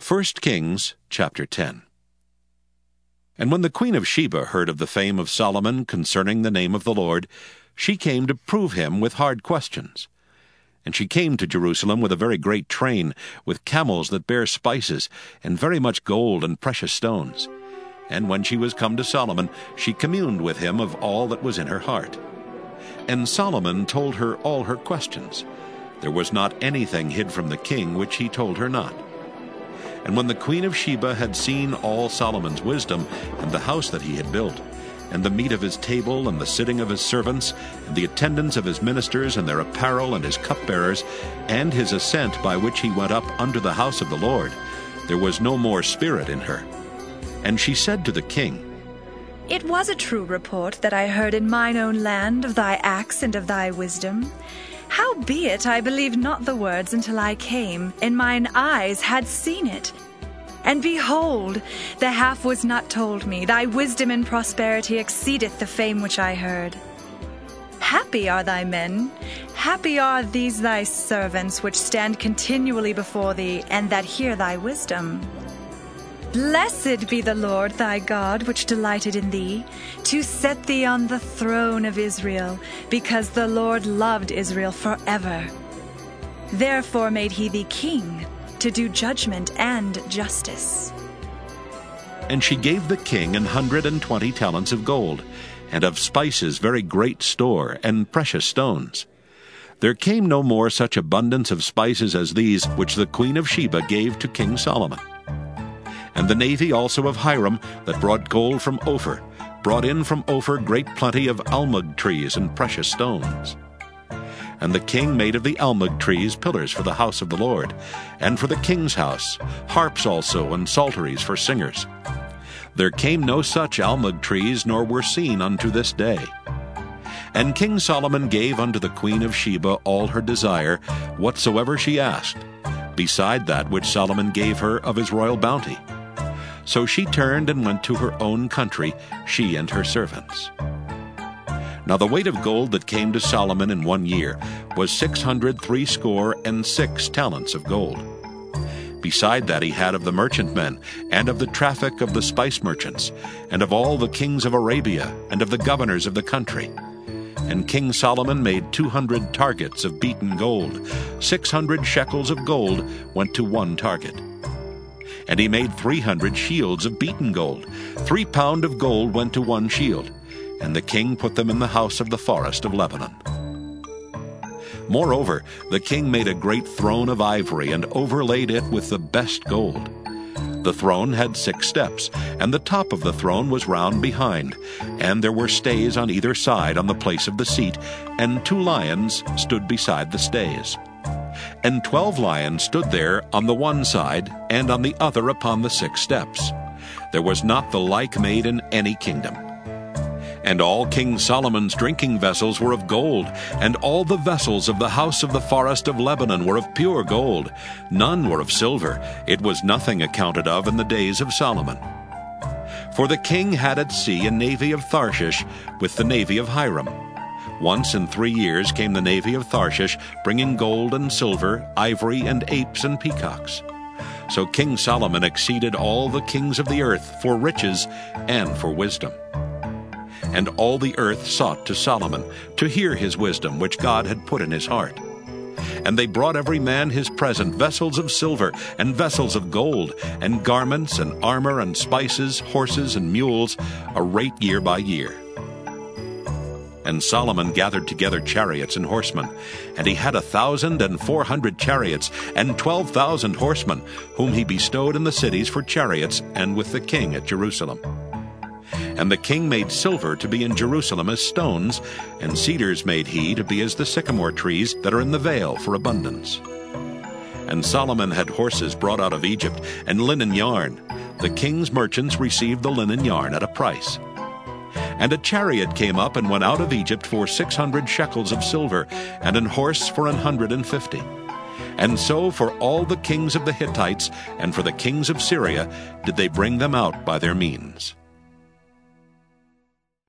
1 Kings chapter 10. And when the queen of Sheba heard of the fame of Solomon concerning the name of the Lord, she came to prove him with hard questions. And she came to Jerusalem with a very great train, with camels that bear spices, and very much gold and precious stones. And when she was come to Solomon, she communed with him of all that was in her heart. And Solomon told her all her questions. There was not anything hid from the king which he told her not. And when the queen of Sheba had seen all Solomon's wisdom, and the house that he had built, and the meat of his table, and the sitting of his servants, and the attendance of his ministers, and their apparel, and his cupbearers, and his ascent by which he went up unto the house of the Lord, there was no more spirit in her. And she said to the king, It was a true report that I heard in mine own land of thy acts and of thy wisdom. Howbeit I believed not the words until I came, and mine eyes had seen it. And behold, the half was not told me. Thy wisdom and prosperity exceedeth the fame which I heard. Happy are thy men, happy are these thy servants, which stand continually before thee, and that hear thy wisdom. Blessed be the Lord thy God, which delighted in thee, to set thee on the throne of Israel, because the Lord loved Israel forever. Therefore made he thee king, to do judgment and justice. And she gave the king 120 talents of gold, and of spices very great store, and precious stones. There came no more such abundance of spices as these which the queen of Sheba gave to King Solomon. And the navy also of Hiram, that brought gold from Ophir, brought in from Ophir great plenty of almug trees and precious stones. And the king made of the almug trees pillars for the house of the Lord, and for the king's house, harps also, and psalteries for singers. There came no such almug trees, nor were seen unto this day. And King Solomon gave unto the queen of Sheba all her desire, whatsoever she asked, beside that which Solomon gave her of his royal bounty. So she turned and went to her own country, she and her servants. Now the weight of gold that came to Solomon in 1 year was 666 talents of gold. Beside that he had of the merchantmen, and of the traffic of the spice merchants, and of all the kings of Arabia, and of the governors of the country. And King Solomon made 200 targets of beaten gold. 600 shekels of gold went to one target. And he made 300 shields of beaten gold. 3 pound of gold went to one shield. And the king put them in the house of the forest of Lebanon. Moreover, the king made a great throne of ivory, and overlaid it with the best gold. The throne had 6 steps, and the top of the throne was round behind, and there were stays on either side on the place of the seat, and 2 lions stood beside the stays. And 12 lions stood there on the one side, and on the other upon the 6 steps. There was not the like made in any kingdom. And all King Solomon's drinking vessels were of gold, and all the vessels of the house of the forest of Lebanon were of pure gold. None were of silver. It was nothing accounted of in the days of Solomon. For the king had at sea a navy of Tharshish with the navy of Hiram. Once in 3 years came the navy of Tharshish, bringing gold and silver, ivory and apes and peacocks. So King Solomon exceeded all the kings of the earth for riches and for wisdom. And all the earth sought to Solomon, to hear his wisdom which God had put in his heart. And they brought every man his present, vessels of silver, and vessels of gold, and garments, and armor, and spices, horses, and mules, a rate year by year. And Solomon gathered together chariots and horsemen, and he had 1,400 chariots, and 12,000 horsemen, whom he bestowed in the cities for chariots, and with the king at Jerusalem. And the king made silver to be in Jerusalem as stones, and cedars made he to be as the sycamore trees that are in the vale for abundance. And Solomon had horses brought out of Egypt, and linen yarn. The king's merchants received the linen yarn at a price. And a chariot came up and went out of Egypt for 600 shekels of silver, and an horse for 150. And so for all the kings of the Hittites, and for the kings of Syria, did they bring them out by their means.